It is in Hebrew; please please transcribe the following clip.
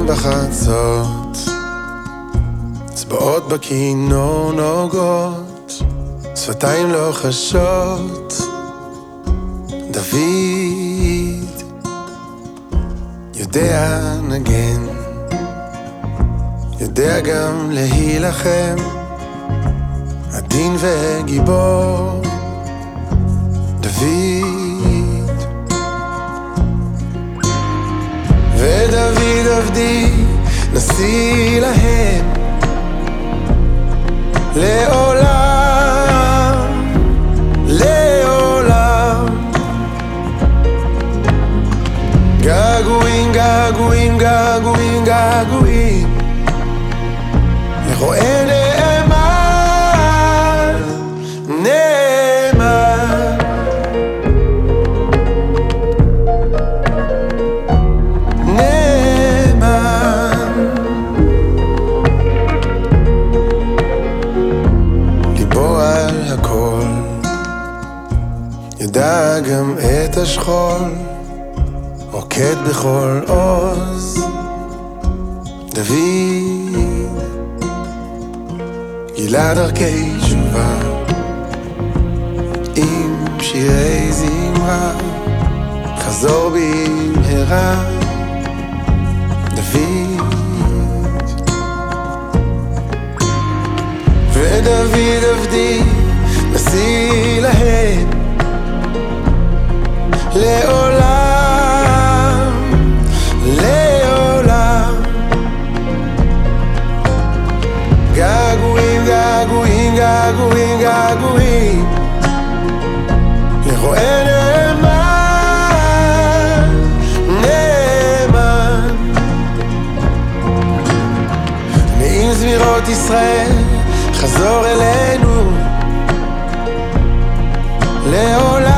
בחצות, צבעות בכינור נוגות, שפתיים לא חשות. דוד יודע נגן, יודע גם להילחם, עדין וגיבור. דוד ודוד עבדי נשיא להם לעולם, לעולם. געגועים, געגועים, געגועים, געגועים לרועה נאמן, נאמן. נאמן. ליבו על הכל, ידע גם את השכול, רוקד בכל עוז. דוד גילה דרכי תשובה עם שירי זמרה, חזור במהרה. דוד ודוד עבדי נשיא להם לעולם, לעולם. געגועים, געגועים, געגועים, געגועים לרועה נאמן, נאמן. נעים זמירות ישראל, חזור אלינו לעולם.